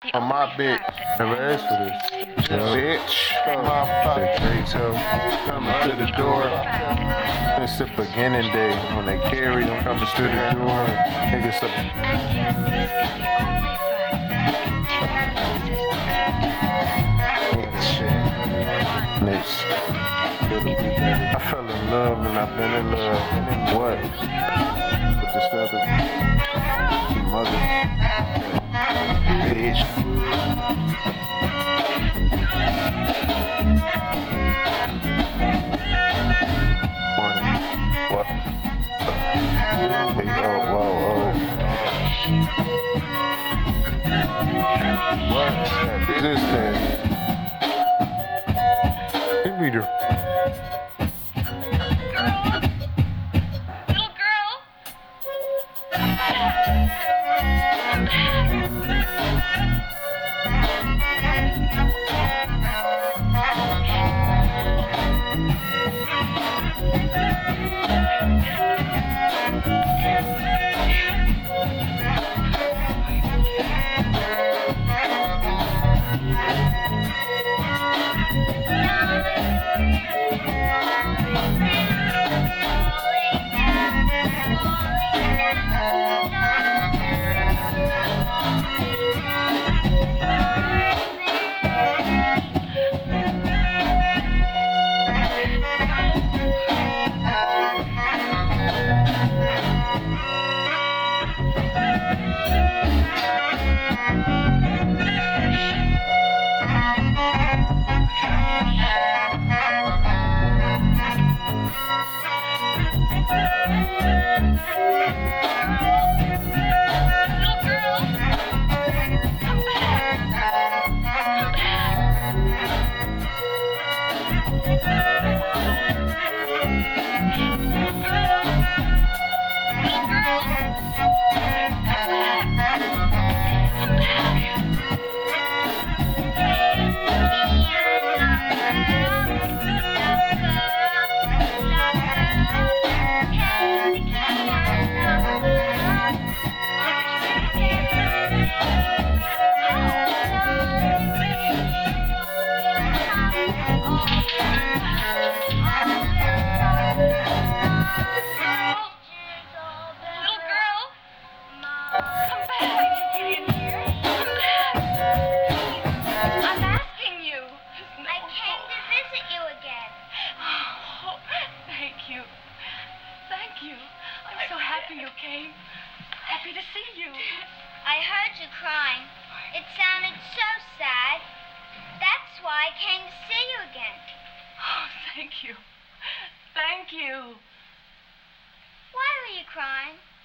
On my bitch. Never asked for this. Bitch. Motherfucker. So coming to the door. It's the beginning day when they carry them coming to the door. Niggas I fell in love and I've been in love. What? With this other mother. Bitch. What? Hey, oh. What is this thing? Hey, reader. Little girl. You came. Happy to see you. I heard you crying. It sounded so sad. That's why I came to see you again. Oh, thank you. Thank you. Why were you crying?